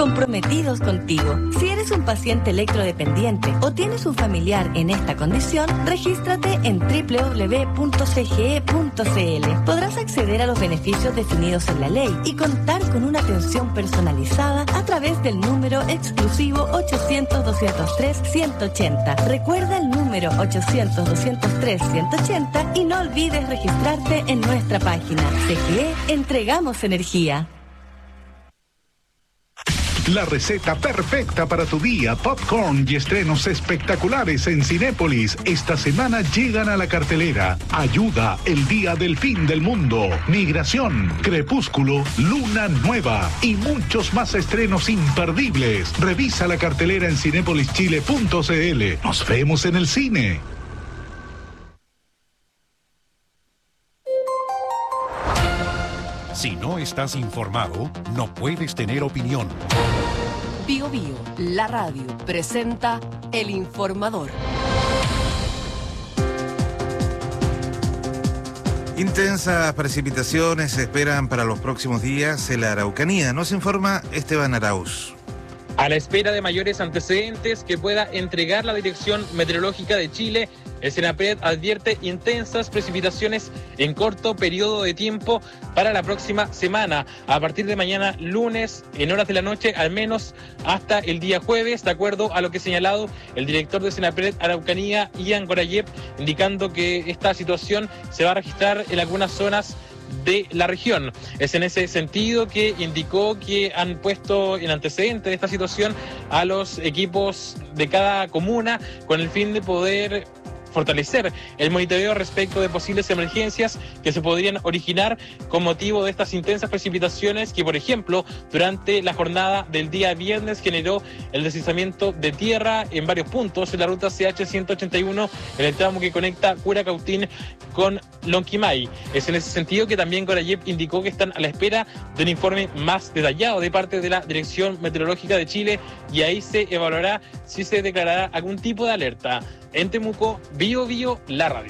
comprometidos contigo. Si eres un paciente electrodependiente o tienes un familiar en esta condición, regístrate en www.cge.cl. Podrás acceder a los beneficios definidos en la ley y contar con una atención personalizada a través del número exclusivo 800-203-180. Recuerda el número 800-203-180 y no olvides registrarte en nuestra página. CGE, entregamos energía. La receta perfecta para tu día, popcorn y estrenos espectaculares en Cinépolis. Esta semana llegan a la cartelera Ayuda, el día del fin del mundo, Migración, Crepúsculo, Luna Nueva y muchos más estrenos imperdibles. Revisa la cartelera en cinepolischile.cl. Nos vemos en el cine. Si no estás informado, no puedes tener opinión. Bio Bio, la radio, presenta El Informador. Intensas precipitaciones se esperan para los próximos días en la Araucanía. Nos informa Esteban Arauz. A la espera de mayores antecedentes que pueda entregar la Dirección Meteorológica de Chile, el Senapred advierte intensas precipitaciones en corto periodo de tiempo para la próxima semana, a partir de mañana lunes, en horas de la noche, al menos hasta el día jueves, de acuerdo a lo que ha señalado el director de Senapred Araucanía, Ian Gorayep, indicando que esta situación se va a registrar en algunas zonas de la región. Es en ese sentido que indicó que han puesto en antecedente de esta situación a los equipos de cada comuna con el fin de poder fortalecer el monitoreo respecto de posibles emergencias que se podrían originar con motivo de estas intensas precipitaciones que, por ejemplo, durante la jornada del día viernes generó el deslizamiento de tierra en varios puntos en la ruta CH-181, en el tramo que conecta Curacautín con Lonquimay. Es en ese sentido que también Gorayep indicó que están a la espera de un informe más detallado de parte de la Dirección Meteorológica de Chile y ahí se evaluará si se declarará algún tipo de alerta. En Temuco, Bio Bio, la radio.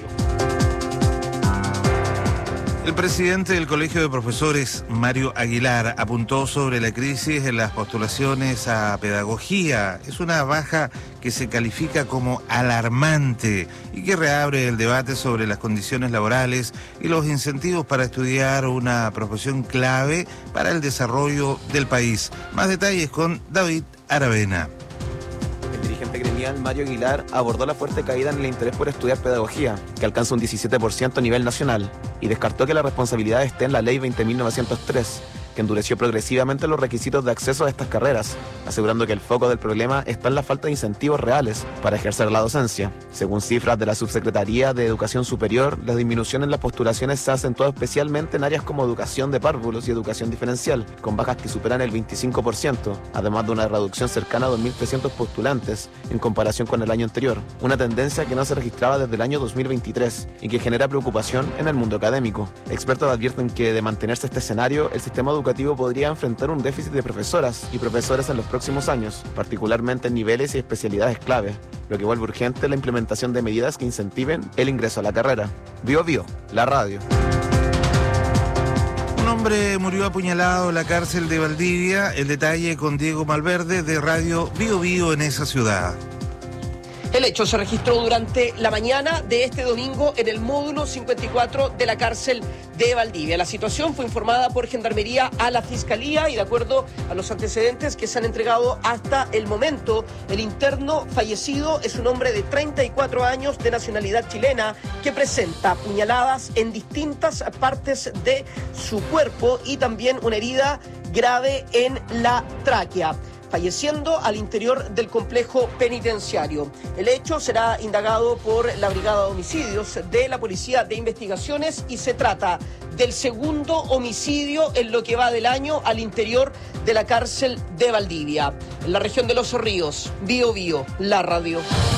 El presidente del Colegio de Profesores, Mario Aguilar, apuntó sobre la crisis en las postulaciones a pedagogía. Es una baja que se califica como alarmante y que reabre el debate sobre las condiciones laborales y los incentivos para estudiar una profesión clave para el desarrollo del país. Más detalles con David Aravena. El dirigente gremial Mario Aguilar abordó la fuerte caída en el interés por estudiar pedagogía, que alcanza un 17% a nivel nacional, y descartó que la responsabilidad esté en la Ley 20.903, que endureció progresivamente los requisitos de acceso a estas carreras, asegurando que el foco del problema está en la falta de incentivos reales para ejercer la docencia. Según cifras de la Subsecretaría de Educación Superior, la disminución en las postulaciones se ha acentuado especialmente en áreas como educación de párvulos y educación diferencial, con bajas que superan el 25%, además de una reducción cercana a 2.300 postulantes en comparación con el año anterior, una tendencia que no se registraba desde el año 2023 y que genera preocupación en el mundo académico. Expertos advierten que de mantenerse este escenario, el sistema educativo podría enfrentar un déficit de profesoras y profesores en los próximos años, particularmente en niveles y especialidades clave, lo que vuelve urgente la implementación de medidas que incentiven el ingreso a la carrera. Bio Bio, la radio. Un hombre murió apuñalado en la cárcel de Valdivia. El detalle con Diego Malverde de Radio Bio Bio en esa ciudad. El hecho se registró durante la mañana de este domingo en el módulo 54 de la cárcel de Valdivia. La situación fue informada por Gendarmería a la Fiscalía y de acuerdo a los antecedentes que se han entregado hasta el momento, el interno fallecido es un hombre de 34 años de nacionalidad chilena que presenta puñaladas en distintas partes de su cuerpo y también una herida grave en la tráquea, falleciendo al interior del complejo penitenciario. El hecho será indagado por la Brigada de Homicidios de la Policía de Investigaciones y se trata del segundo homicidio en lo que va del año al interior de la cárcel de Valdivia. En la región de Los Ríos, Bio Bio, la radio.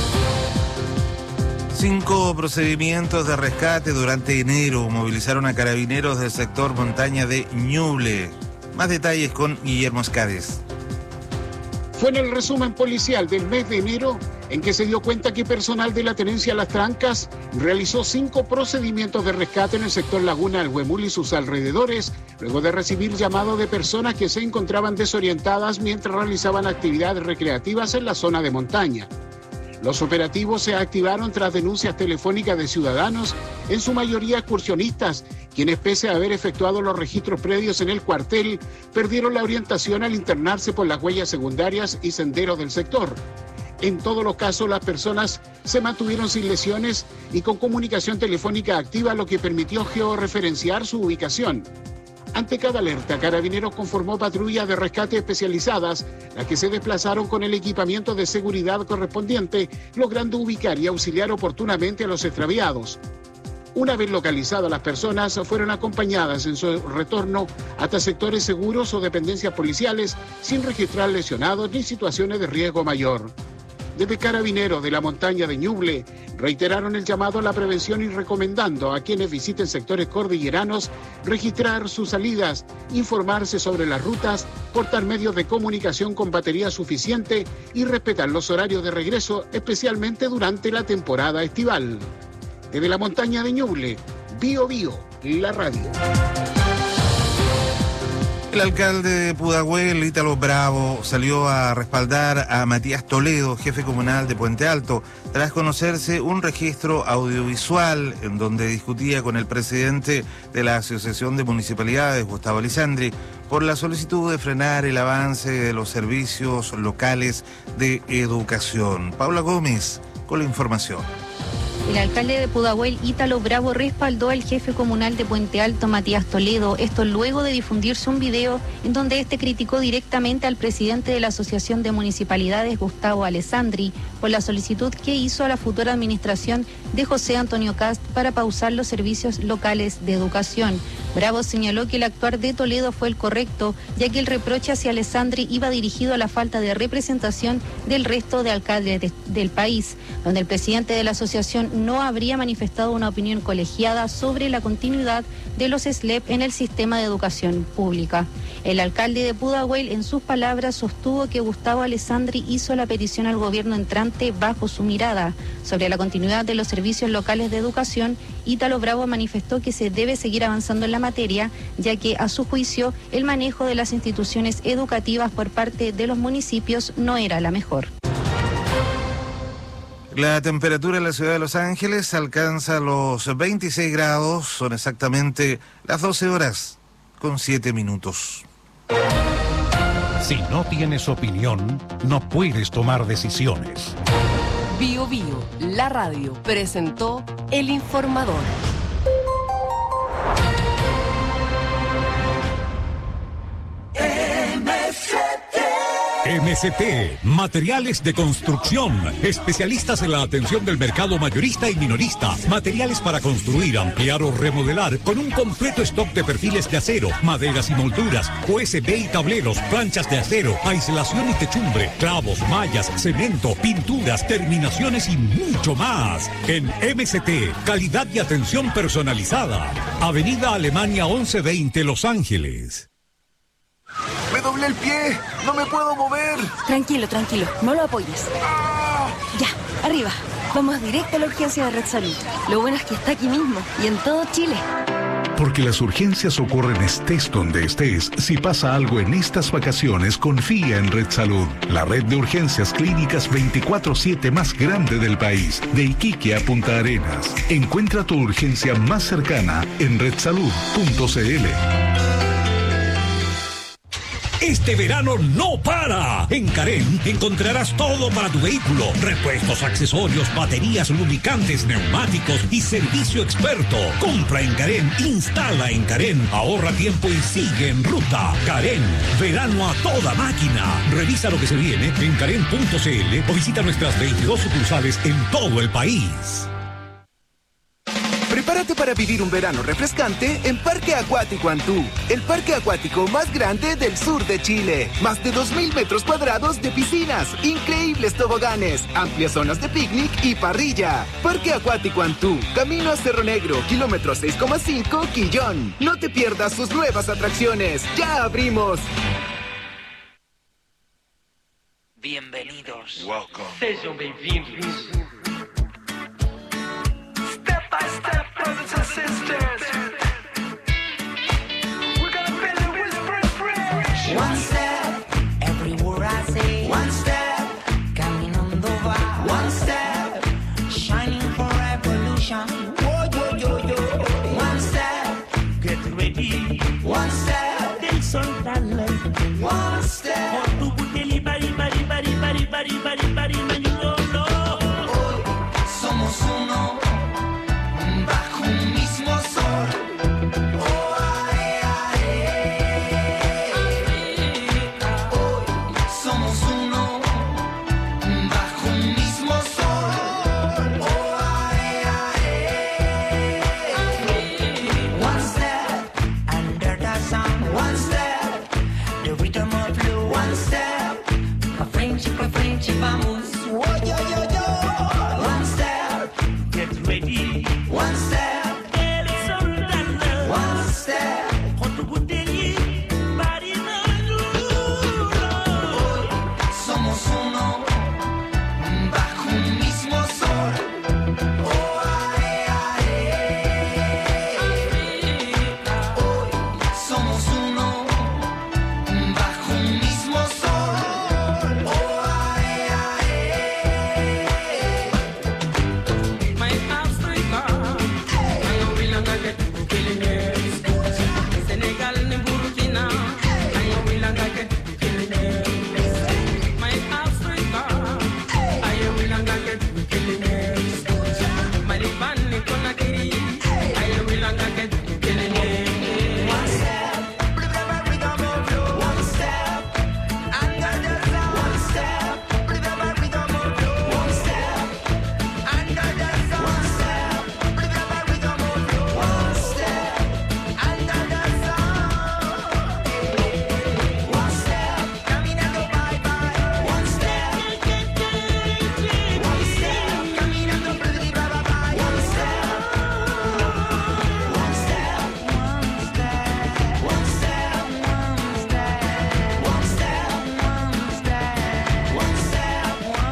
5 procedimientos de rescate durante enero movilizaron a carabineros del sector montaña de Ñuble. Más detalles con Guillermo Escades. Fue en el resumen policial del mes de enero en que se dio cuenta que personal de la tenencia Las Trancas realizó 5 procedimientos de rescate en el sector Laguna del Huemul y sus alrededores, luego de recibir llamados de personas que se encontraban desorientadas mientras realizaban actividades recreativas en la zona de montaña. Los operativos se activaron tras denuncias telefónicas de ciudadanos, en su mayoría excursionistas, quienes pese a haber efectuado los registros previos en el cuartel, perdieron la orientación al internarse por las huellas secundarias y senderos del sector. En todos los casos, las personas se mantuvieron sin lesiones y con comunicación telefónica activa, lo que permitió georreferenciar su ubicación. Ante cada alerta, Carabineros conformó patrullas de rescate especializadas, las que se desplazaron con el equipamiento de seguridad correspondiente, logrando ubicar y auxiliar oportunamente a los extraviados. Una vez localizadas las personas, fueron acompañadas en su retorno hasta sectores seguros o dependencias policiales, sin registrar lesionados ni situaciones de riesgo mayor. Desde Carabineros de la montaña de Ñuble reiteraron el llamado a la prevención y recomendando a quienes visiten sectores cordilleranos registrar sus salidas, informarse sobre las rutas, portar medios de comunicación con batería suficiente y respetar los horarios de regreso, especialmente durante la temporada estival. Desde la montaña de Ñuble, Bío Bío, la radio. El alcalde de Pudahuel, Ítalo Bravo, salió a respaldar a Matías Toledo, jefe comunal de Puente Alto, tras conocerse un registro audiovisual en donde discutía con el presidente de la Asociación de Municipalidades, Gustavo Alessandri, por la solicitud de frenar el avance de los servicios locales de educación. Paula Gómez con la información. El alcalde de Pudahuel, Ítalo Bravo, respaldó al jefe comunal de Puente Alto, Matías Toledo, esto luego de difundirse un video en donde este criticó directamente al presidente de la Asociación de Municipalidades, Gustavo Alessandri, por la solicitud que hizo a la futura administración de José Antonio Kast para pausar los servicios locales de educación. Bravo señaló que el actuar de Toledo fue el correcto, ya que el reproche hacia Alessandri iba dirigido a la falta de representación del resto de alcaldes del país, donde el presidente de la asociación no habría manifestado una opinión colegiada sobre la continuidad de los SLEP en el sistema de educación pública. El alcalde de Pudahuel, en sus palabras, sostuvo que Gustavo Alessandri hizo la petición al gobierno entrante bajo su mirada. Sobre la continuidad de los servicios locales de educación, Ítalo Bravo manifestó que se debe seguir avanzando en la materia, ya que, a su juicio, el manejo de las instituciones educativas por parte de los municipios no era la mejor. La temperatura en la ciudad de Los Ángeles alcanza los 26 grados, son exactamente las 12 horas con 7 minutos. Si no tienes opinión, no puedes tomar decisiones. Bío Bío, la radio, presentó El Informador. MCT, materiales de construcción, especialistas en la atención del mercado mayorista y minorista, materiales para construir, ampliar o remodelar, con un completo stock de perfiles de acero, maderas y molduras, USB y tableros, planchas de acero, aislación y techumbre, clavos, mallas, cemento, pinturas, terminaciones y mucho más. En MCT, calidad y atención personalizada. Avenida Alemania 1120, Los Ángeles. ¡Me doblé el pie! ¡No me puedo mover! Tranquilo, no lo apoyes. Ya, arriba. Vamos directo a la urgencia de Red Salud. Lo bueno es que está aquí mismo y en todo Chile. Porque las urgencias ocurren estés donde estés. Si pasa algo en estas vacaciones, confía en Red Salud, la red de urgencias clínicas 24/7 más grande del país, de Iquique a Punta Arenas. Encuentra tu urgencia más cercana en redsalud.cl. Este verano no para. En Carén encontrarás todo para tu vehículo: repuestos, accesorios, baterías, lubricantes, neumáticos y servicio experto. Compra en Carén, instala en Carén, ahorra tiempo y sigue en ruta. Carén, verano a toda máquina. Revisa lo que se viene en carén.cl o visita nuestras 22 sucursales en todo el país. Prepárate para vivir un verano refrescante en Parque Acuático Antú, el parque acuático más grande del sur de Chile. Más de 2.000 metros cuadrados de piscinas, increíbles toboganes, amplias zonas de picnic y parrilla. Parque Acuático Antú, camino a Cerro Negro, kilómetro 6,5, Quillón. No te pierdas sus nuevas atracciones. ¡Ya abrimos! Bienvenidos. Welcome. Sejam bem-vindos. Step by step, brothers and sisters. We're gonna build it with fresh. One step, everywhere I say. One step, caminando va. One step, shining for revolution. Oh, yo, yo, yo. One step, get ready. One step, del sol dale. One step, hoy somos uno bajo un mismo sol. Oh, ae, ae. Hoy somos uno bajo un mismo sol. Oh, ae, ae. One step under the sun. One step, the rhythm of blue. One step, pa' frente, vamos. Oh, yo, yo, yo. One step, get ready. One step, one step. Hoy somos uno bajo un mismo sol. Oh, ae, ae. Hoy somos uno bajo un mismo sol. Oh, ae, ae. My Africa, I know we long get killing it. Senegal and Burkina, I know we long get killing it. My Africa, I know we long get killing it. My Liban, Conakry, I know we long get killing it. One step, one step, under the sun. One step, one step, under the sun. One step, one step, under the sun. One step, caminando bye bye. One step, caminando bye bye. One step, one step, one step, one step, one step,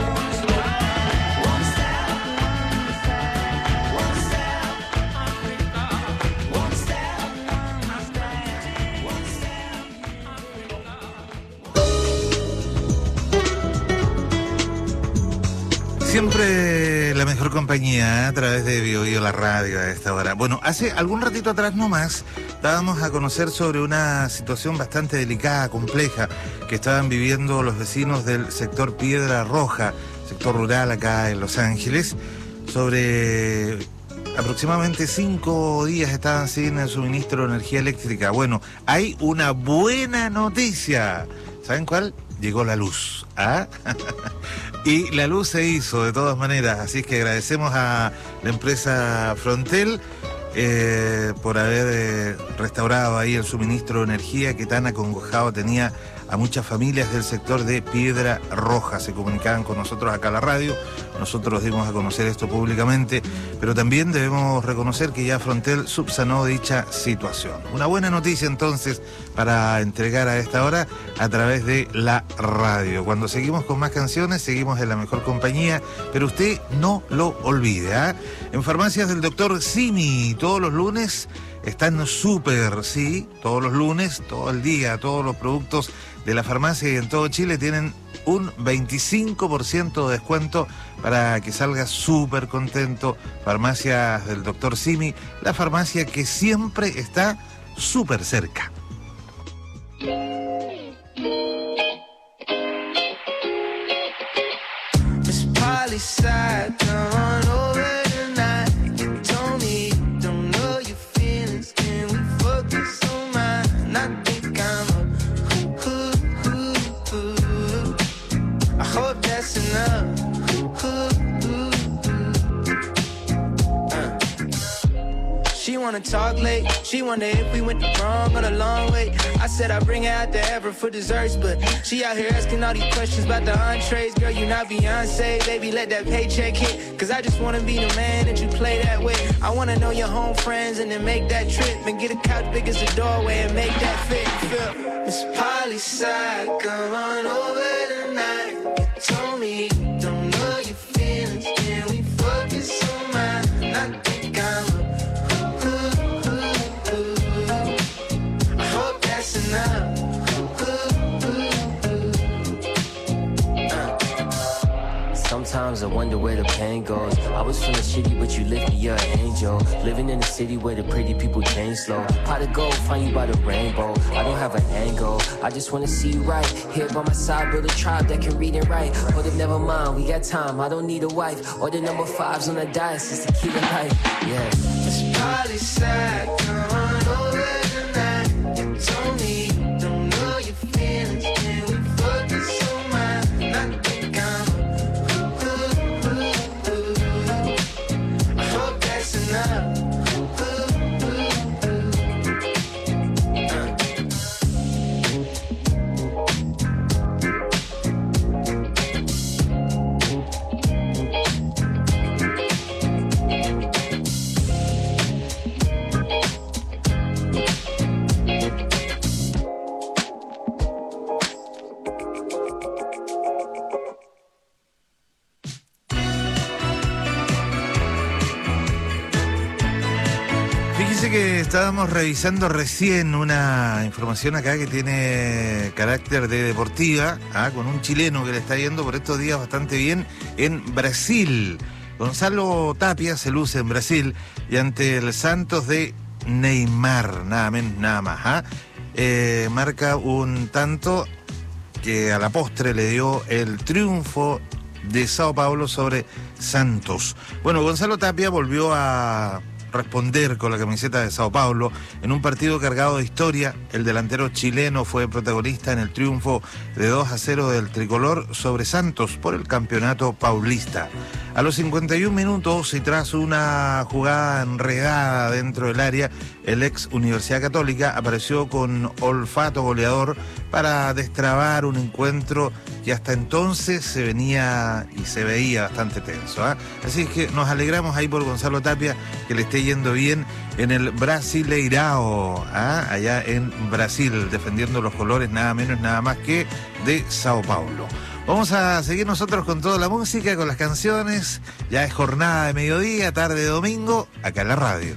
Siempre la mejor compañía a través de Bio Bio, la radio a esta hora. Bueno, hace algún ratito atrás nomás dábamos a conocer sobre una situación bastante delicada, compleja, que estaban viviendo los vecinos del sector Piedra Roja, sector rural acá en Los Ángeles. Sobre aproximadamente 5 días estaban sin el suministro de energía eléctrica. Bueno, hay una buena noticia. ¿Saben cuál? Llegó la luz. ¿Ah? Y la luz se hizo de todas maneras, así es que agradecemos a la empresa Frontel por haber restaurado ahí el suministro de energía que tan acongojado tenía a muchas familias del sector de Piedra Roja. Se comunicaban con nosotros acá a la radio, nosotros dimos a conocer esto públicamente, pero también debemos reconocer que ya Frontel subsanó dicha situación. Una buena noticia entonces para entregar a esta hora a través de la radio. Cuando seguimos con más canciones, seguimos en la mejor compañía, pero usted no lo olvide, ¿eh? En Farmacias del Dr. Simi, todos los lunes están súper, sí, todos los lunes, todo el día, todos los productos de la farmacia y en todo Chile tienen un 25% de descuento para que salga súper contento. Farmacias del Dr. Simi, la farmacia que siempre está súper cerca. She wanna talk late, she wonder if we went the wrong or the long way. I said I'd bring her out to Everett for desserts, but she out here asking all these questions about the entrees. Girl, you not Beyonce, baby, let that paycheck hit. Cause I just wanna be the man that you play that way. I wanna know your home friends and then make that trip and get a couch big as a doorway and make that fit. Feel Miss Polly side, come on over tonight. Sometimes I wonder where the pain goes. I was feeling shitty, but you lift me, you're an angel. Living in a city where the pretty people change slow. Pot of gold, find you by the rainbow. I don't have an angle, I just wanna see you right. Here by my side, build a tribe that can read and write. Hold up, never mind, we got time, I don't need a wife. Or the number 5s on the dice, just to keep it light, yeah. It's probably sad, come on over tonight. You told me, don't know your feelings, can we focus on mine? I think I hope that's enough. Que estábamos revisando recién una información acá que tiene carácter de deportiva, con un chileno que le está yendo por estos días bastante bien en Brasil. Gonzalo Tapia se luce en Brasil y ante el Santos de Neymar, nada menos, nada más. Marca un tanto que a la postre le dio el triunfo de Sao Paulo sobre Santos. Bueno, Gonzalo Tapia volvió a responder con la camiseta de Sao Paulo en un partido cargado de historia. El delantero chileno fue protagonista en el triunfo de 2-0 del tricolor sobre Santos por el campeonato paulista. A los 51 minutos y tras una jugada enredada dentro del área, el ex Universidad Católica apareció con olfato goleador para destrabar un encuentro que hasta entonces se venía y se veía bastante tenso. Así que nos alegramos ahí por Gonzalo Tapia, que le esté yendo bien en el Brasileirao, allá en Brasil, defendiendo los colores nada menos, nada más que de Sao Paulo. Vamos a seguir nosotros con toda la música, con las canciones. Ya es jornada de mediodía, tarde de domingo, acá en la radio.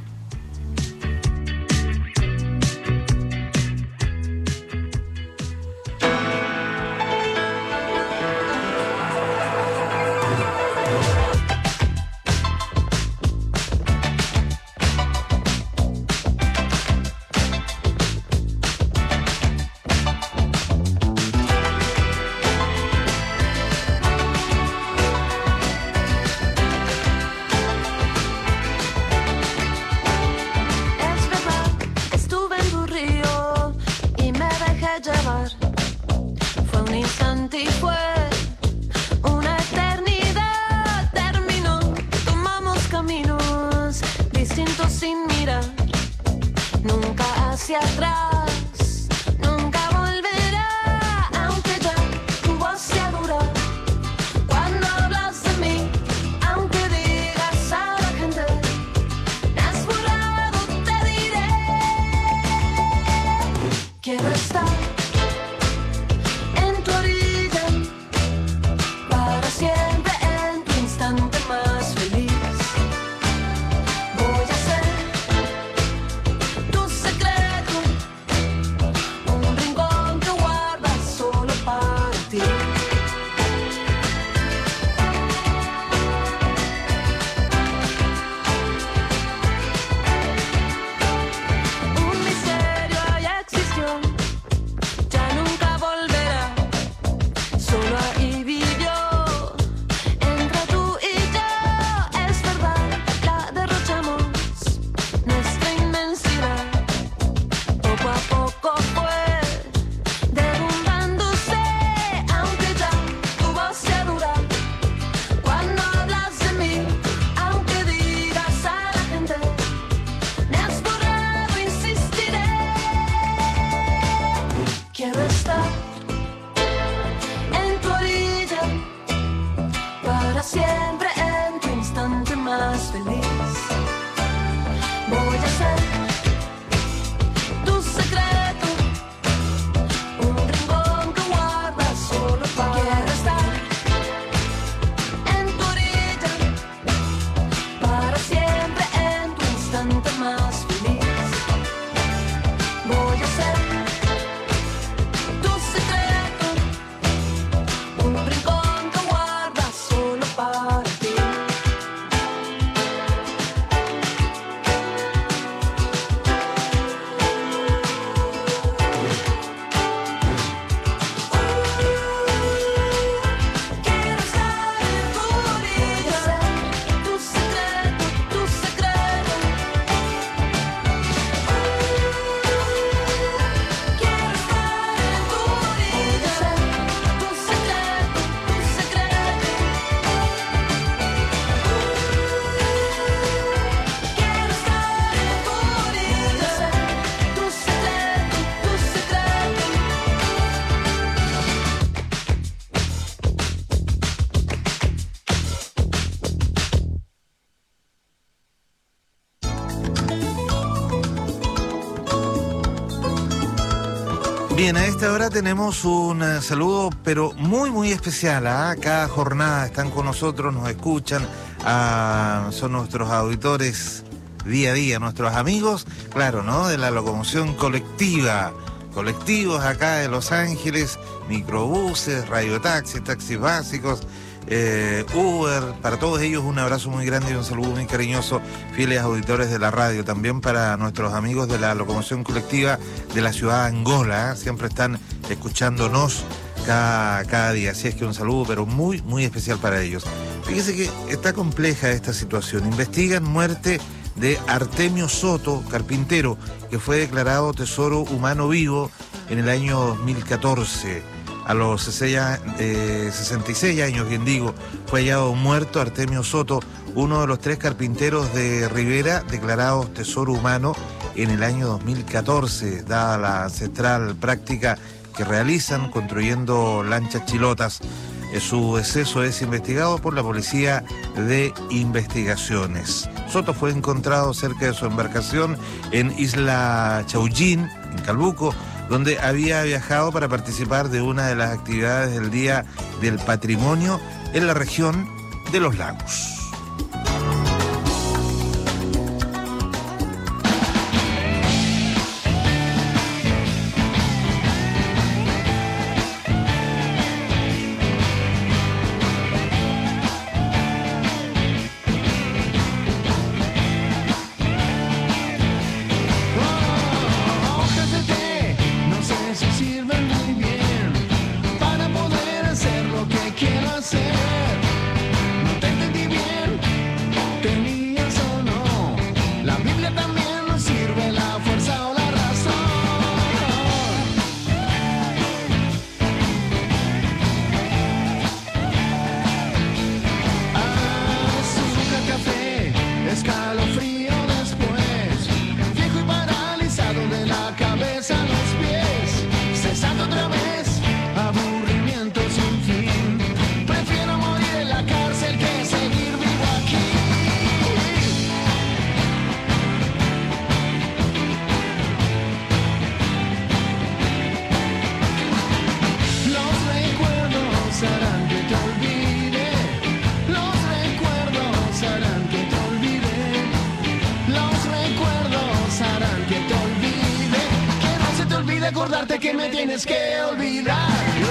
Bien, a esta hora tenemos un saludo, pero muy, muy especial. Cada jornada están con nosotros, nos escuchan, son nuestros auditores día a día, nuestros amigos, claro, ¿no? De la locomoción colectiva, colectivos acá de Los Ángeles, microbuses, radiotaxis, taxis básicos, Uber, para todos ellos un abrazo muy grande y un saludo muy cariñoso, fieles auditores de la radio, también para nuestros amigos de la locomoción colectiva de la ciudad de Angola, siempre están escuchándonos cada día, así es que un saludo pero muy, muy especial para ellos. Fíjese que está compleja esta situación, investigan muerte de Artemio Soto, carpintero, que fue declarado tesoro humano vivo en el año 2014. A los 66 años, bien digo, fue hallado muerto Artemio Soto, uno de los 3 carpinteros de Rivera declarados tesoro humano en el año 2014, dada la ancestral práctica que realizan construyendo lanchas chilotas. Su deceso es investigado por la Policía de Investigaciones. Soto fue encontrado cerca de su embarcación en Isla Chaullín, en Calbuco, donde había viajado para participar de una de las actividades del Día del Patrimonio en la región de Los Lagos. Acordarte que me tienes que olvidar.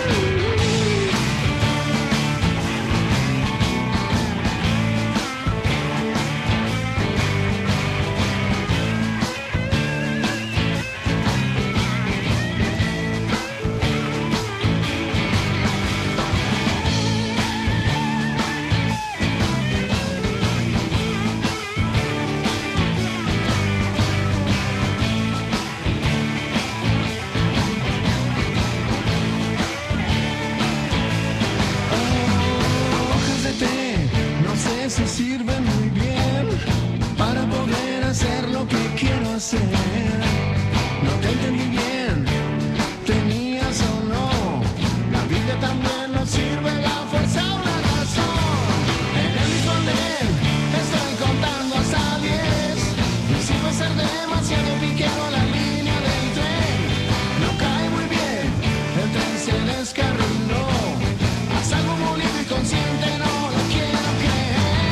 Se sirven muy bien para poder hacer lo que quiero hacer. No te entendí bien, tenías o no. La vida también nos sirve, la fuerza o la razón. En el mismo andén estoy contando hasta 10. No sirve ser demasiado piquero la línea del tren. No cae muy bien, el tren se descarriló. Haz algo molido y consciente, no lo quiero creer.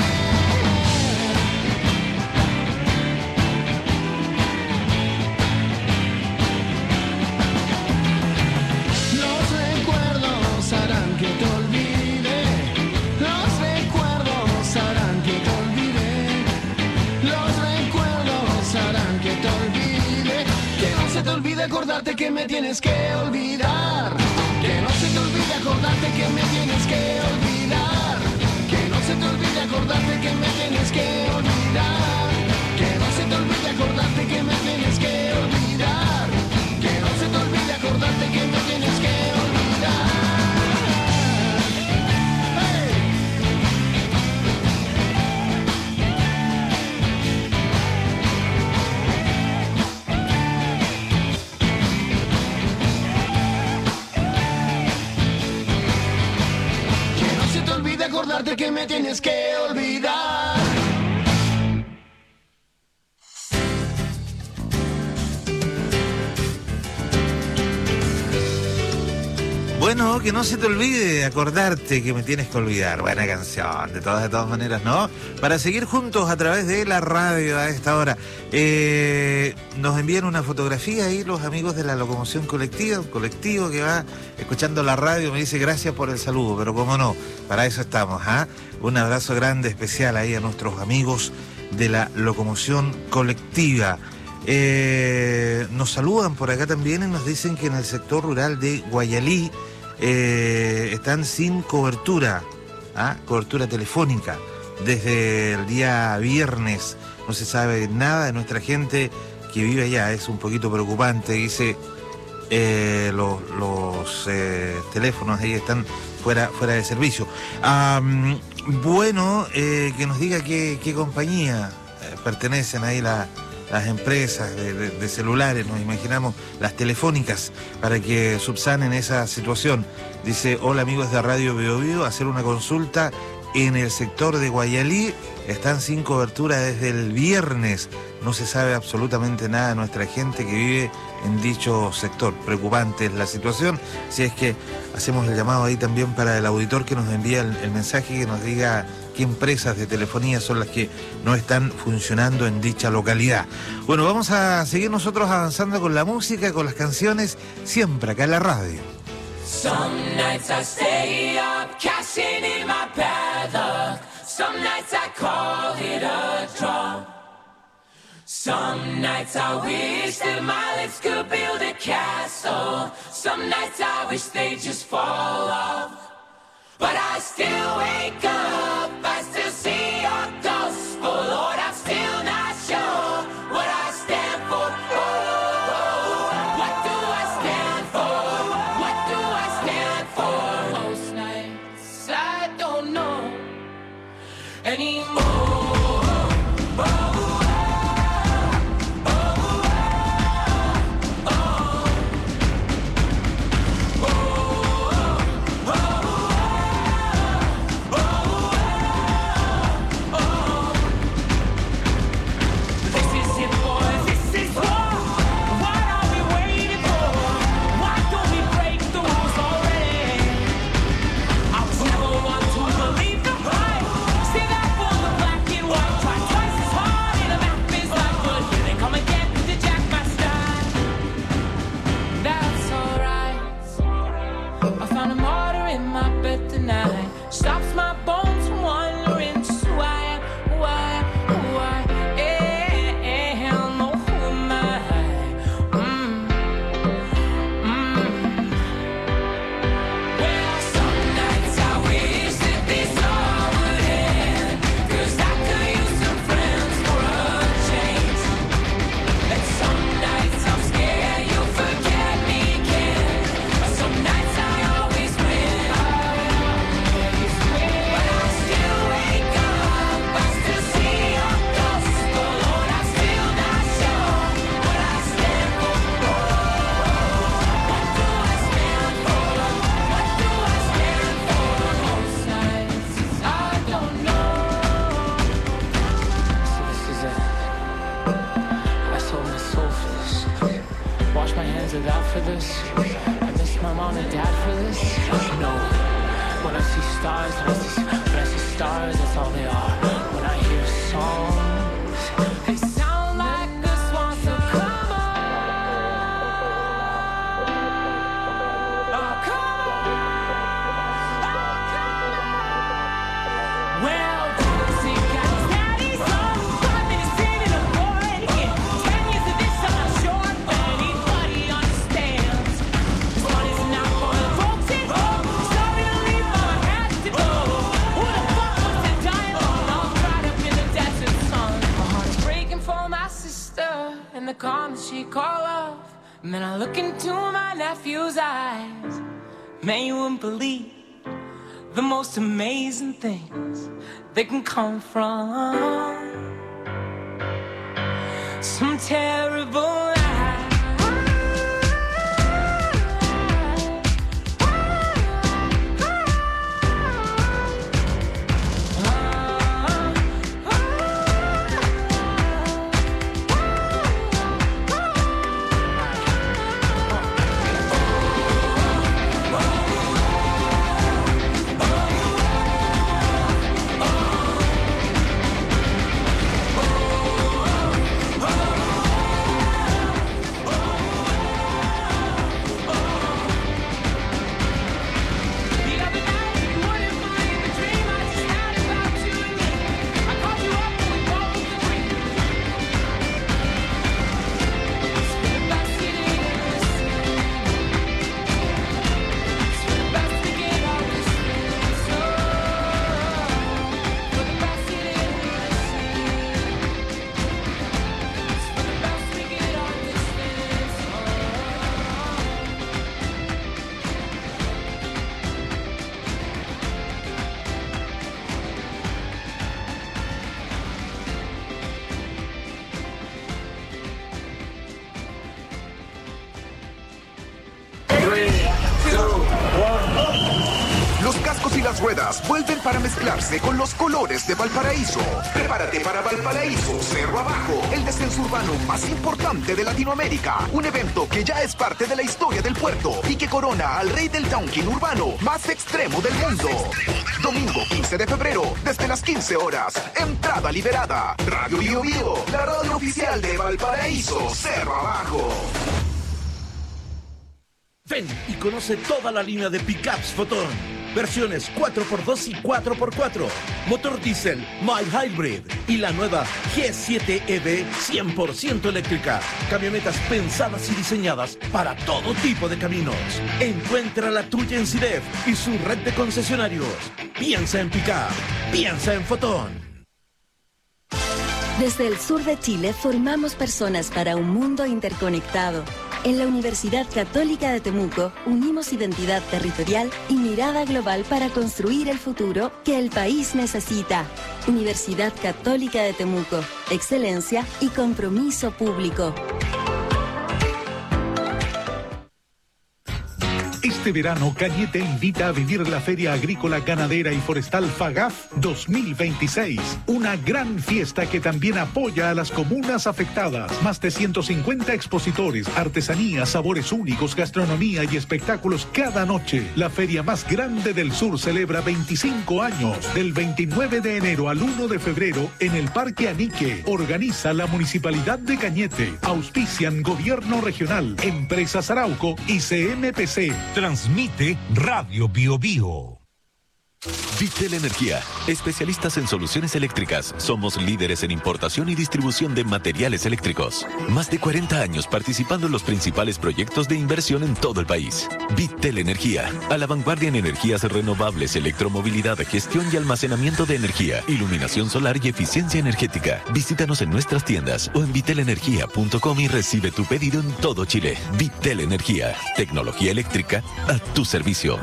Que te olvide, los recuerdos harán que te olvide, los recuerdos harán que te olvide, que no se te olvide acordarte que me tienes que olvidar, que no se te olvide acordarte que me tienes que olvidar, que no se te olvide acordarte que me tienes que olvidar, que no se te olvide acordarte que me tienes que olvidar, que no se te olvide acordarte que me tienes que olvidar. Acordarte que me tienes que olvidar. Bueno, que no se te olvide acordarte que me tienes que olvidar. Buena canción, de todas maneras, ¿no? Para seguir juntos a través de la radio a esta hora. Nos envían una fotografía ahí los amigos de la locomoción colectiva, un colectivo que va escuchando la radio. Me dice gracias por el saludo, pero cómo no, para eso estamos, ¿ah? Un abrazo grande, especial ahí a nuestros amigos de la locomoción colectiva. Nos saludan por acá también y nos dicen que en el sector rural de Guayalí están sin cobertura, cobertura telefónica desde el día viernes. No se sabe nada de nuestra gente que vive allá, es un poquito preocupante. Dice los teléfonos ahí están fuera de servicio. Bueno, que nos diga qué compañía pertenecen ahí las empresas de celulares, nos imaginamos, las telefónicas, para que subsanen esa situación. Dice, hola amigos de Radio Bio Bio, hacer una consulta en el sector de Guayalí, están sin cobertura desde el viernes, no se sabe absolutamente nada de nuestra gente que vive en dicho sector. Preocupante es la situación, si es que hacemos el llamado ahí también para el auditor que nos envía el mensaje, que nos diga qué empresas de telefonía son las que no están funcionando en dicha localidad. Bueno, vamos a seguir nosotros avanzando con la música, con las canciones, siempre acá en la radio. Some nights I stay up, cashing in my bad luck. Some nights I call it a draw. Some nights I wish that my lips could build a castle. Some nights I wish they just fall off. But I still wake up, I still see your gospel. Lord, I'm still not sure what I stand for. What do I stand for? What do I stand for? Most nights I don't know anymore. Stops my bones from wondering just why am no who am I? Well, some nights I wish that this all would end, 'cause I could use some friends for a change. And some nights I'm scared you'll forget me again, but some nights I always win. Out for this, I miss my mom and dad for this. No, when I see stars, when I see stars, that's all they are. When I hear songs, they sound like the swans. So come on, oh come on, oh come on. Well, see, got daddy's song, 5 minutes in and I'm bored again. 10 years of this, I'm not sure. And the calm she call off. And then I look into my nephew's eyes. Man, you wouldn't believe the most amazing things that can come from some terrible lie. las ruedas vuelven para mezclarse con los colores de Valparaíso. Prepárate para Valparaíso Cerro Abajo, el descenso urbano más importante de Latinoamérica. Un evento que ya es parte de la historia del puerto y que corona al rey del downhill urbano más extremo del mundo. Domingo 15 de febrero, desde las 15 horas. Entrada liberada. Radio Bio Bio, la radio oficial de Valparaíso Cerro Abajo. Ven y conoce toda la línea de pickups Fotón. Versiones 4x2 y 4x4. Motor diésel, mild hybrid. Y la nueva G7 EV 100% eléctrica. Camionetas pensadas y diseñadas para todo tipo de caminos. Encuentra la tuya en CIDEF y su red de concesionarios. Piensa en pickup. Piensa en Fotón. Desde el sur de Chile formamos personas para un mundo interconectado. En la Universidad Católica de Temuco unimos identidad territorial y mirada global para construir el futuro que el país necesita. Universidad Católica de Temuco, excelencia y compromiso público. Este verano, Cañete invita a vivir la Feria Agrícola, Ganadera y Forestal FAGAF 2026. Una gran fiesta que también apoya a las comunas afectadas. Más de 150 expositores, artesanías, sabores únicos, gastronomía y espectáculos cada noche. La feria más grande del sur celebra 25 años. Del 29 de enero al 1 de febrero en el Parque Anique. Organiza la Municipalidad de Cañete. Auspician Gobierno Regional, Empresas Arauco y CMPC. Transmite Radio Bio Bio. Vitel Energía, especialistas en soluciones eléctricas. Somos líderes en importación y distribución de materiales eléctricos. Más de 40 años participando en los principales proyectos de inversión en todo el país. Vitel Energía, a la vanguardia en energías renovables, electromovilidad, gestión y almacenamiento de energía, iluminación solar y eficiencia energética. Visítanos en nuestras tiendas o en vitelenergia.com y recibe tu pedido en todo Chile. Vitel Energía, tecnología eléctrica a tu servicio.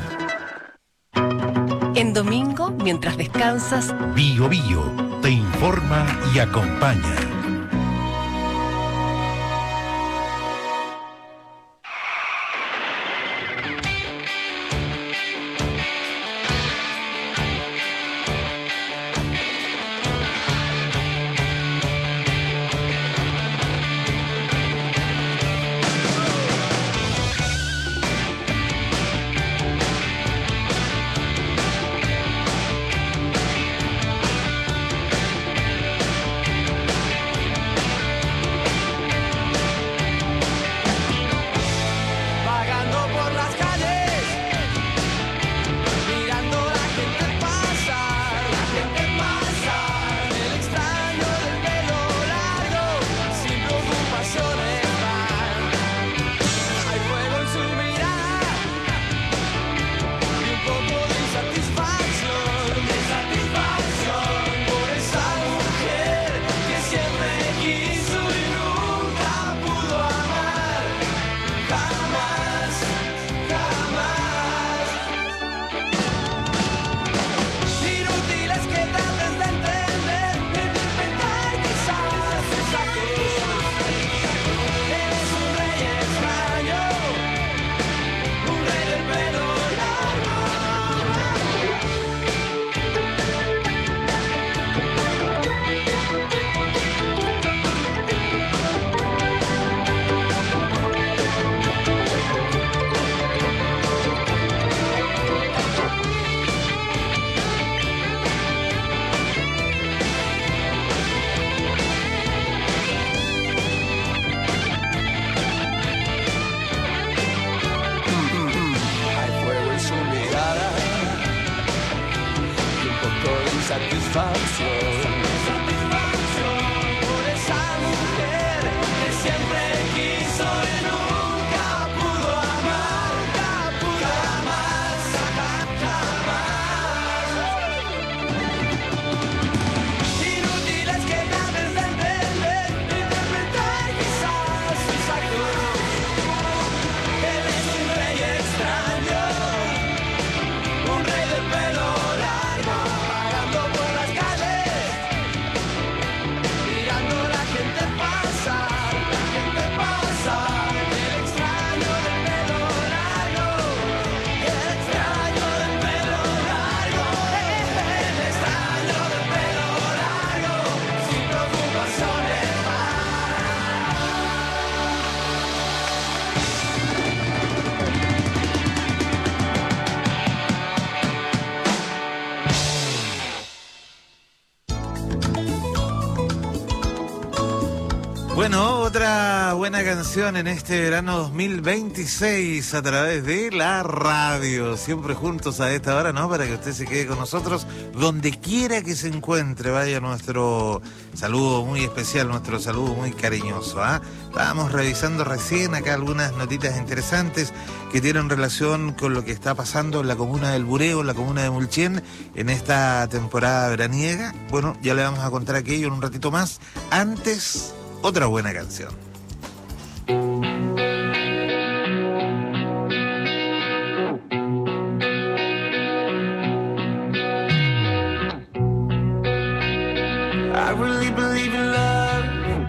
En domingo, mientras descansas, Bio Bio te informa y acompaña. Por esa mujer que siempre quiso y nunca pudo amar, jamás, jamás. Inútil es que trates de entender, interpretar quizás sus actos. Él es un rey extraño, un rey del pelo largo, vagando por las calles. Bueno, otra buena canción en este verano 2026 a través de la radio. Siempre juntos a esta hora, ¿no? Para que usted se quede con nosotros donde quiera que se encuentre. Vaya nuestro saludo muy especial, nuestro saludo muy cariñoso. Estábamos revisando recién acá algunas notitas interesantes que tienen relación con lo que está pasando en la comuna del Bureo, en la comuna de Mulchen, en esta temporada veraniega. Bueno, ya le vamos a contar aquello en un ratito más. Antes, otra buena canción. I really believe in love.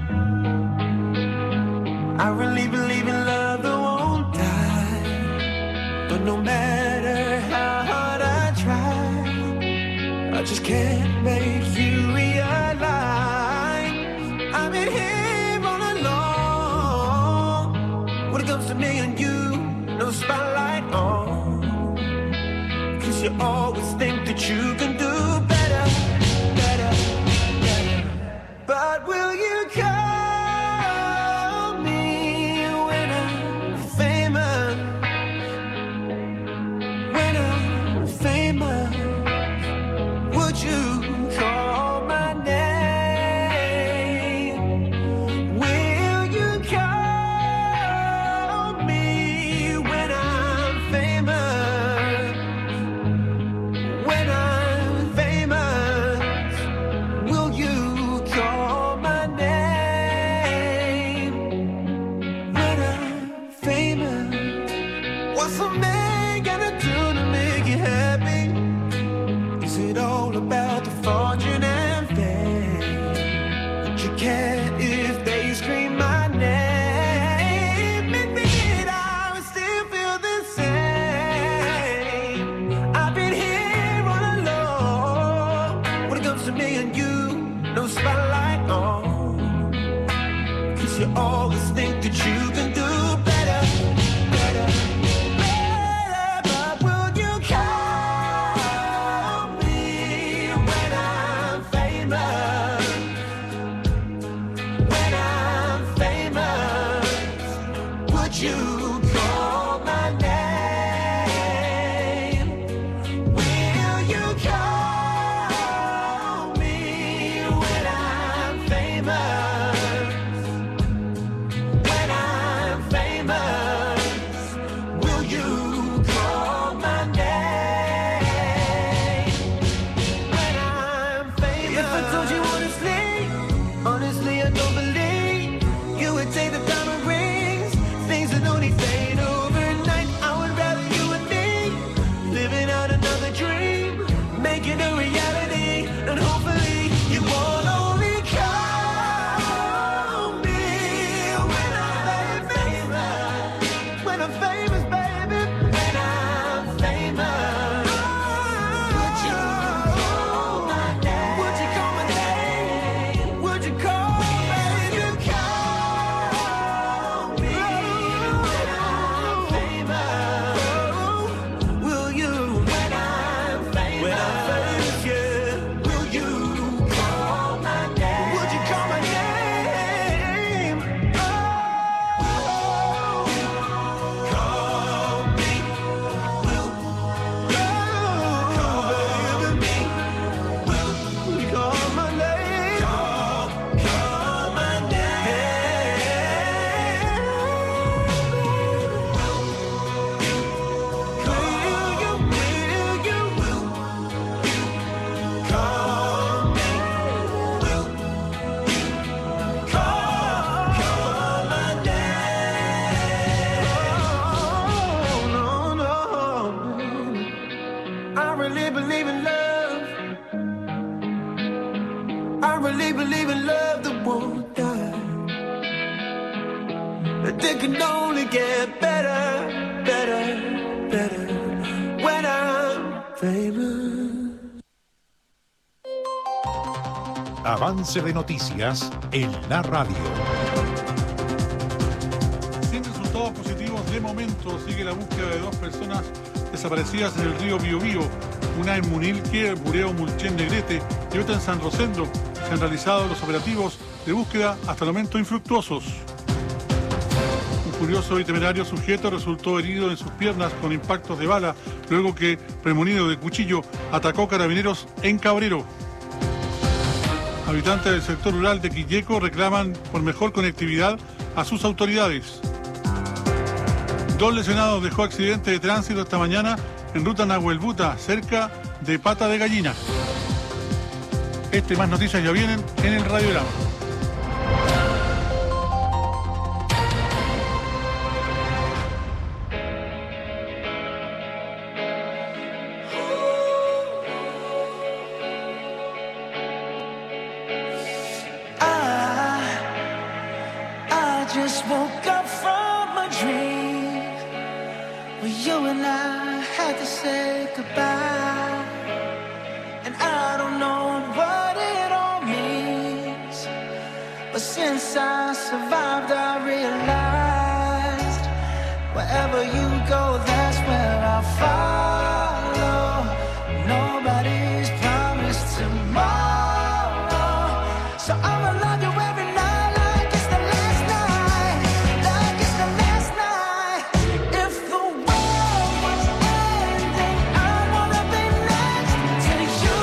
I really believe in love that won't die. But no matter how hard I try, I just can't make you realize I've been here all along. When it comes to me and you, no spotlight on. 'Cause you always think that you can do better, better, better. But will you call me when I'm famous? When I'm famous, would you call my name? Will you call me when I'm famous? When I'm famous, will you call my name? When I'm famous, what's a man gonna do to make you happy? Is it all about the fortune and fame? But you can't if they scream my name. And thinking I would still feel the same. I've been here all alone. When it comes to me and you, no spotlight on. 'Cause you always think that you can do better, better, better. But will you call me when I'm famous? When I'm famous, would you call my name? Will you call me when I'm famous? When I'm famous, will you call my name? When I'm famous. If I told you honestly, honestly I don't believe you would take the diamond rings, things that only fade overnight. I would rather you and me living out another dream, making a reality, and hopefully you won't only call me when I'm famous. When I'm famous, baby. When I'm famous, would you call my name? Would you call my name? Would you call, baby? Call me when I'm famous. Will you? When I'm famous. When I'm famous, yeah. Will you call my name? Would you call my name? Oh, call me. Will baby. Will you call my name? Call my I really believe in love. I really believe in love that won't die. That it can only get better, better, better when I'm famous. Avance de noticias en la radio. Sin resultados positivos de momento, sigue la búsqueda de dos personas desaparecidas en el río Biobío, una en Munilque, Bureo Mulchen Negrete y otra en San Rosendo. Se han realizado los operativos de búsqueda hasta el momento infructuosos. Un curioso y temerario sujeto resultó herido en sus piernas con impactos de bala luego que, premonido de cuchillo, atacó carabineros en Cabrero. Habitantes del sector rural de Quilleco reclaman por mejor conectividad a sus autoridades. 2 lesionados dejó accidente de tránsito esta mañana en ruta Nahuelbuta, cerca de Pata de Gallina. Este y más noticias ya vienen en el Radiograma. I just woke up from a dream where you and I had to say goodbye. And I don't know what it all means, but since I survived I realized wherever you go, that's where I'll follow. Nobody's promised tomorrow, so I'ma love you every night like it's the last night, like it's the last night. If the world was ending, I wanna be next to you.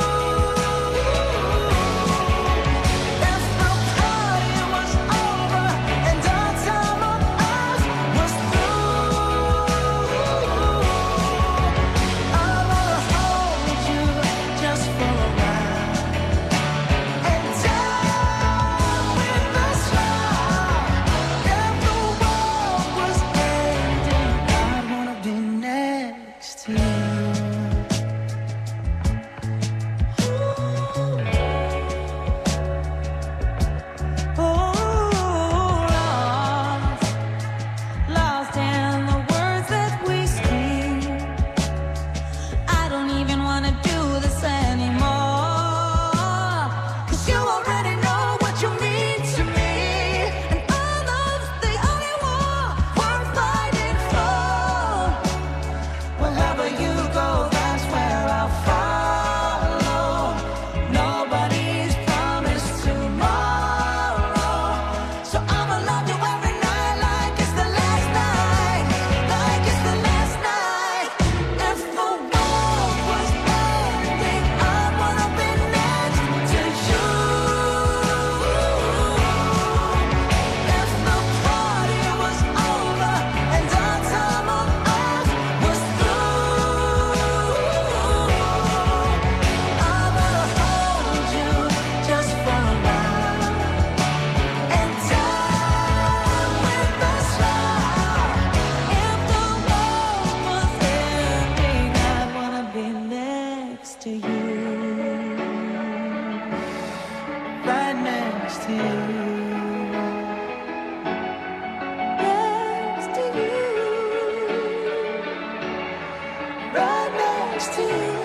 If the party was over and our time on earth was through, I wanna hold you just for a while and die with a smile. If the world was ending, I wanna be next to you. Lost in the words that we speak. I don't even wanna do this anymore, 'cause you already know what you mean to me, and all of the only war worth fighting for. Wherever you go, that's where I'll follow. Nobody's promised tomorrow, so I'ma love you every night like it's the last night, like it's the last night. If the world was ending, I wanna be next to you. If the party was over and our time on earth was through, I wanna hold you just for a while and die with a smile. If the world was ending, I wanna be next to you, right next to you, next to you, right next to you.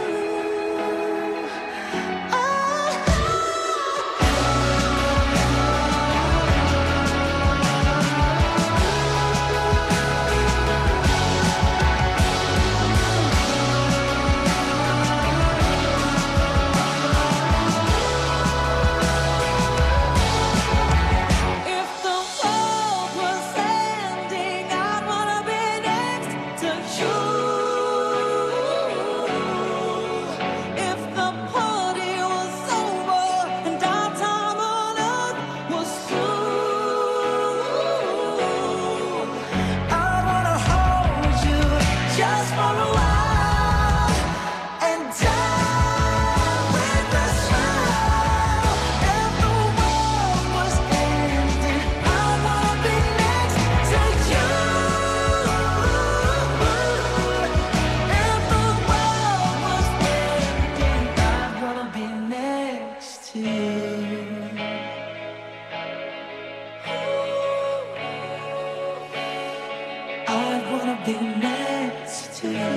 If the world was ending, I'd wanna be next to you. If the party was over and our time on earth was through, I wanna hold you just for a while and die with a smile. If the world was ending, I wanna be next to you. If the world was ending, I wanna be next to you. I wanna be next to you.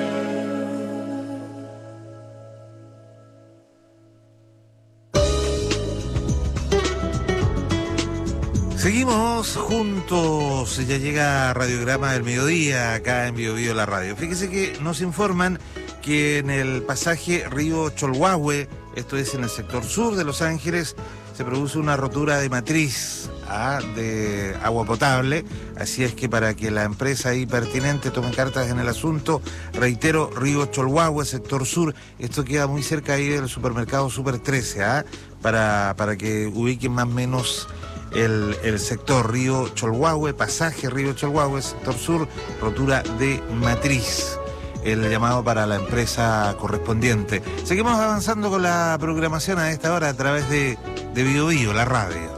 Seguimos juntos, ya llega Radiograma del Mediodía acá en Bio Bio la radio. Fíjese que nos informan que en el pasaje Río Cholhuahue, esto es en el sector sur de Los Ángeles, se produce una rotura de matriz de agua potable, así es que para que la empresa ahí pertinente tome cartas en el asunto, reitero, Río Cholhuahue, sector sur, esto queda muy cerca ahí del supermercado Super 13, para que ubiquen más o menos el sector Río Cholhuahue, pasaje Río Cholhuahue, sector sur, rotura de matriz. El llamado para la empresa correspondiente. Seguimos avanzando con la programación a esta hora a través de Bio Bio, la radio.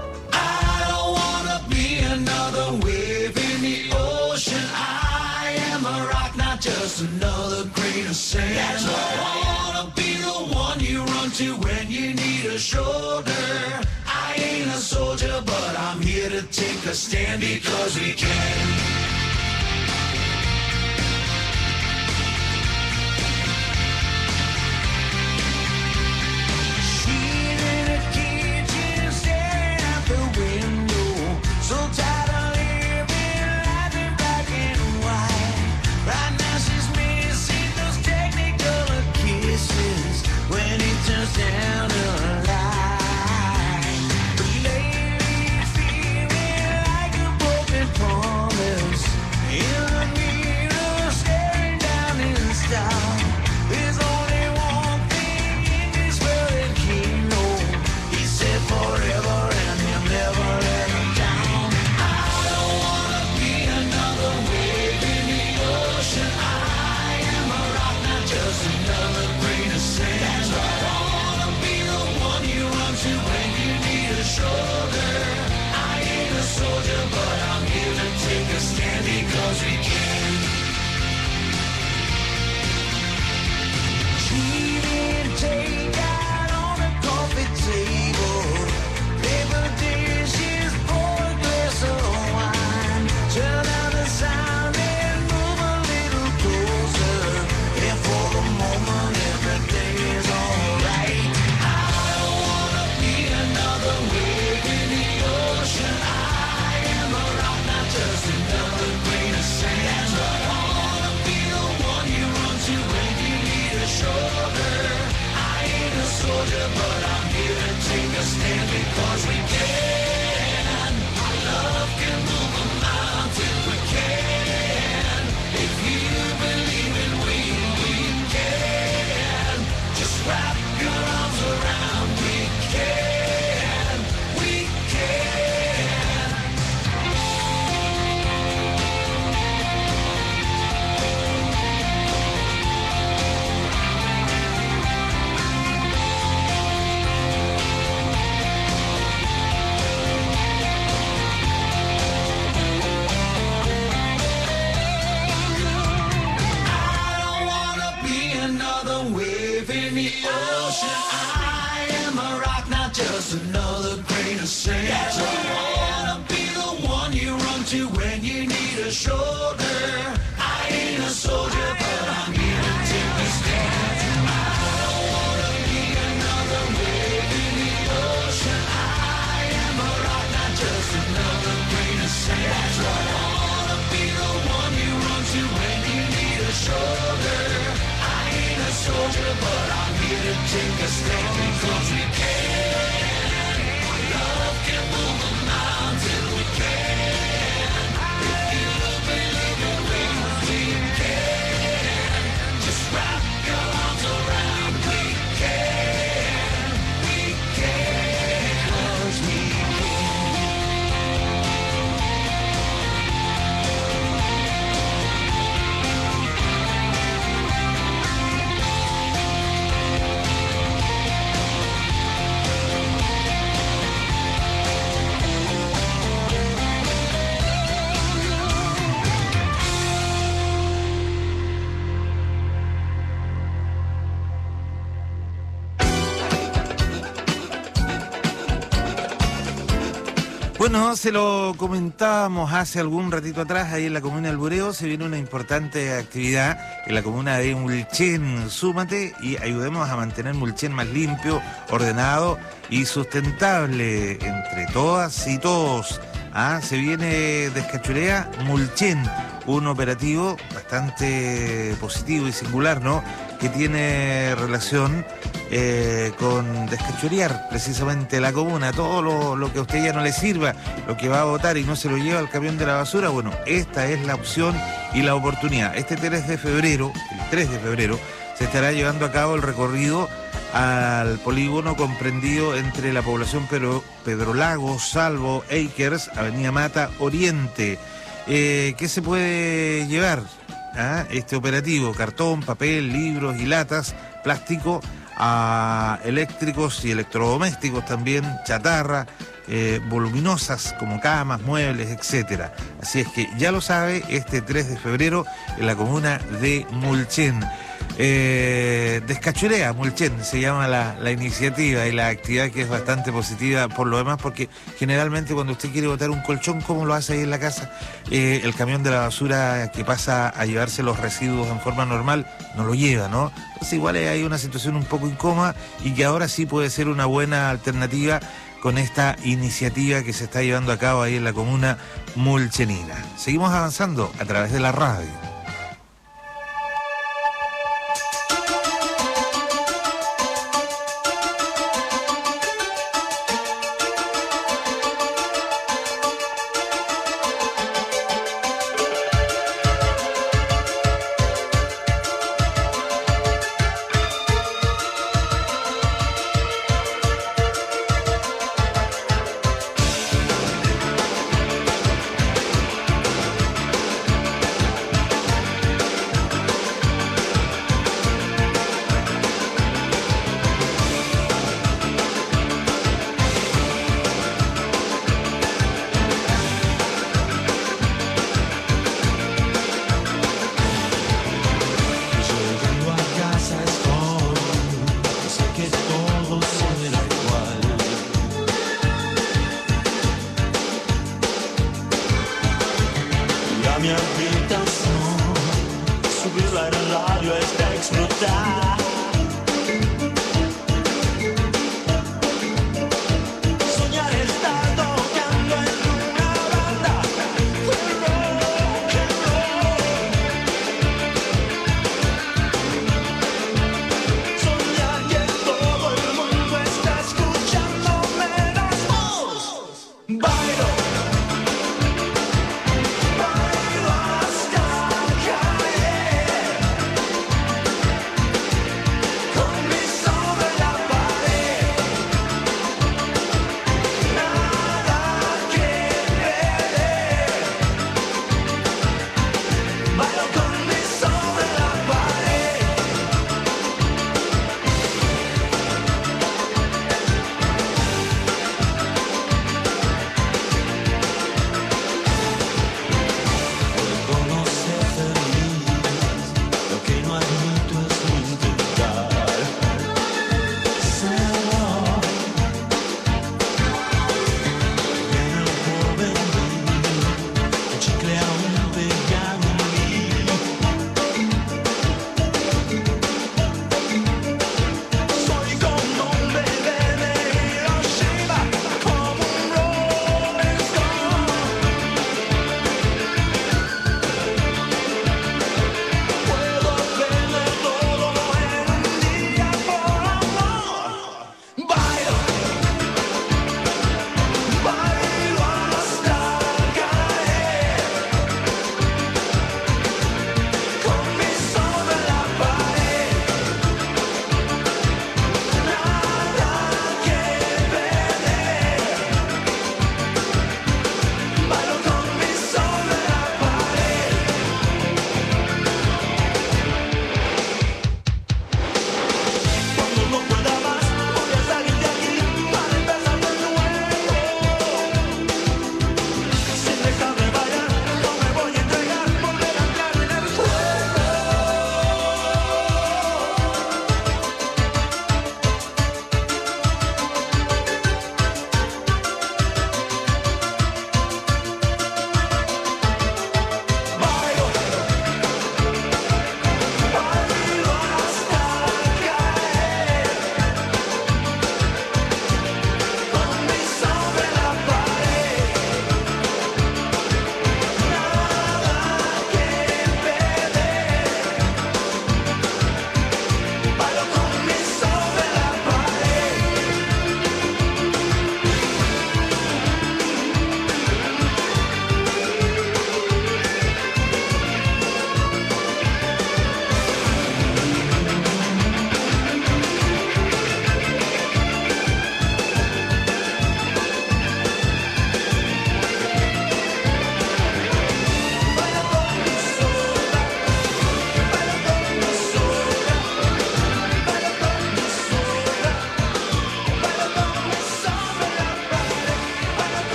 Just another grain of sand. That's right. I wanna be the one you run to when you need a shoulder. I ain't a soldier, but I'm here to take a stand because we can. Down the line, but lately feeling like a broken promise. In the mirror, staring down in the sky. There's only one thing in this world that he knows. He said forever and he'll never let him down. I don't wanna be another wave in the ocean. I am a rock, not just another grain of sand. That's right. When you need a shoulder, I ain't a soldier, but I'm here to take a stand because we can. Cheating takeout on a coffee table, paper dishes, pour a glass of wine, turn down the sound and move a little closer, and for the moment everything is alright. Another wave in the ocean. I am a rock, not just another grain of sand. That's right. I wanna be the one you run to when you need a shoulder. I ain't a soldier, but I'm here to take a stand because we can. Our love can move a mountain. We can. If you believe in we can. Just wrap your arms around. We can. Just another grain of sand. That's right. I wanna be the one you run to when you need a shoulder. I ain't a soldier, but I'm here to take a stand. I don't wanna be another wave in the ocean. I am a rock, not just another grain of sand. That's right. I wanna be the one you run to when you need a shoulder. I ain't a soldier, but I'm here to take a stand because we can. Love can move a mountain, we can. If you believe in we can. Just wrap your arms around, we can. We can, 'cause we Bueno, se lo comentábamos hace algún ratito atrás, ahí en la comuna del Bureo se viene una importante actividad en la comuna de Mulchen. Súmate y ayudemos a mantener Mulchen más limpio, ordenado y sustentable entre todas y todos. Se viene Descachulea Mulchen, un operativo bastante positivo y singular, ¿no?, que tiene relación con descachurear precisamente la comuna, todo lo que a usted ya no le sirva, lo que va a botar y no se lo lleva al camión de la basura, bueno, esta es la opción y la oportunidad. Este 3 de febrero, se estará llevando a cabo el recorrido al polígono comprendido entre la población Pedro Lago, Salvo, Akers, Avenida Mata, Oriente. ¿Qué se puede llevar a este operativo? Cartón, papel, libros y latas, plástico, eléctricos y electrodomésticos también, chatarra, voluminosas como camas, muebles, etcétera. Así es que ya lo sabe, este 3 de febrero en la comuna de Mulchen. Descachurea Mulchen se llama la iniciativa y la actividad, que es bastante positiva por lo demás, porque generalmente cuando usted quiere botar un colchón, ¿cómo lo hace ahí en la casa? El camión de la basura que pasa a llevarse los residuos en forma normal no lo lleva, ¿no? Entonces igual hay una situación un poco incómoda y que ahora sí puede ser una buena alternativa con esta iniciativa que se está llevando a cabo ahí en la comuna mulchenina. Seguimos avanzando a través de la radio.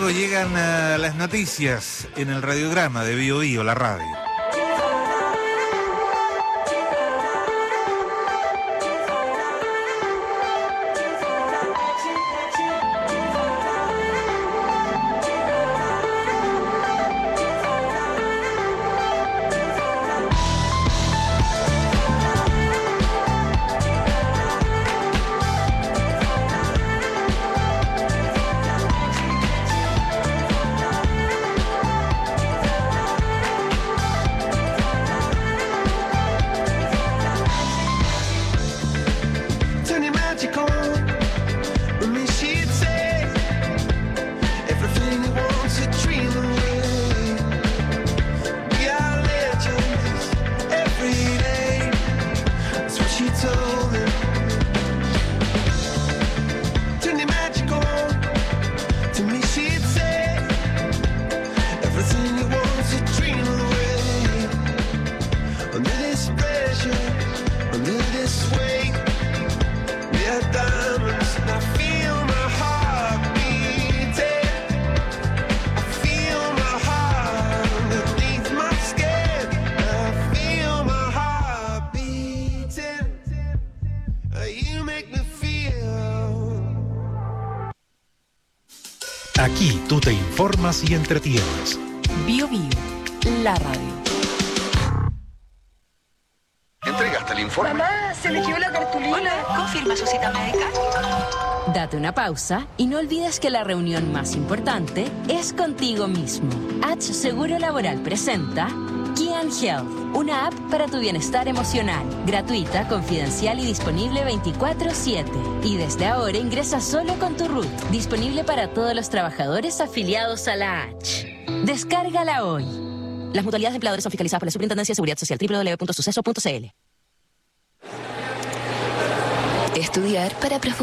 luego llegan las noticias en el radiograma de Bio Bio, la radio. Aquí tú te informas y entretienes. Bio Bio, la radio. ¿Entregaste el informe? Mamá, se le quedó la cartulina. ¿Confirma su cita médica? Date una pausa y no olvides que la reunión más importante es contigo mismo. H Seguro Laboral presenta Kian Health, una app para tu bienestar emocional, gratuita, confidencial y disponible 24/7. Y desde ahora ingresa solo con tu RUT, disponible para todos los trabajadores afiliados a la H. Descárgala hoy. Las mutualidades de empleadores son fiscalizadas por la Superintendencia de Seguridad Social, www.suceso.cl. Estudiar para profundizar.